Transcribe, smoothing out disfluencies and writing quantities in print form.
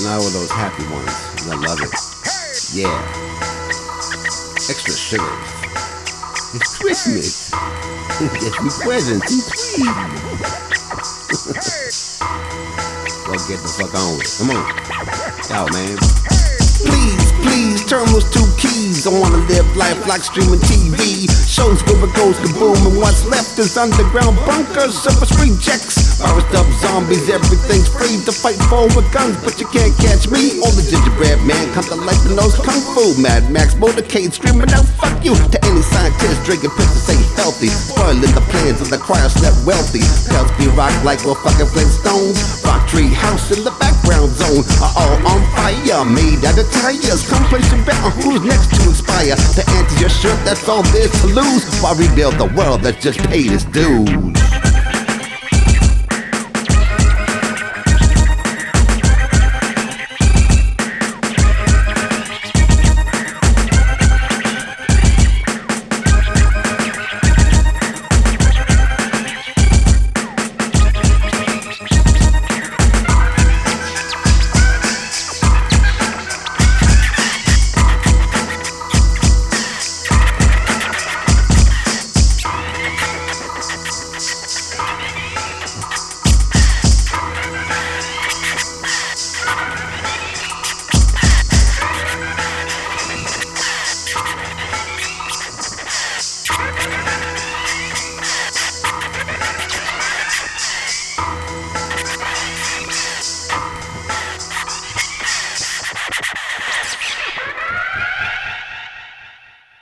Not all those happy ones. I love it. Yeah. Extra sugars. It's Christmas. Get me presents and sweet. Well, get the fuck on with it. Come on. Yo, man. Please, please, turn those two keys. I wanna live life like streaming TV. Shows where it goes to boom, and what's left is underground bunkers, surface rejects, forest up zombies. Everything's free to fight for with guns, but you can't catch me. All the gingerbread man come to life and knows kung fu. Mad Max motorcade screaming out fuck you to any scientist drinking piss to say healthy, spoiling the plans of the cryo-slept wealthy. Pals be rock like we're fucking Flintstones. Rock tree house in the background zone are all on fire, made out of tires. Come place your bet on who's next to expire. The answer's your shirt, that's all there's to lose. While rebuild the world that's just paid its dues.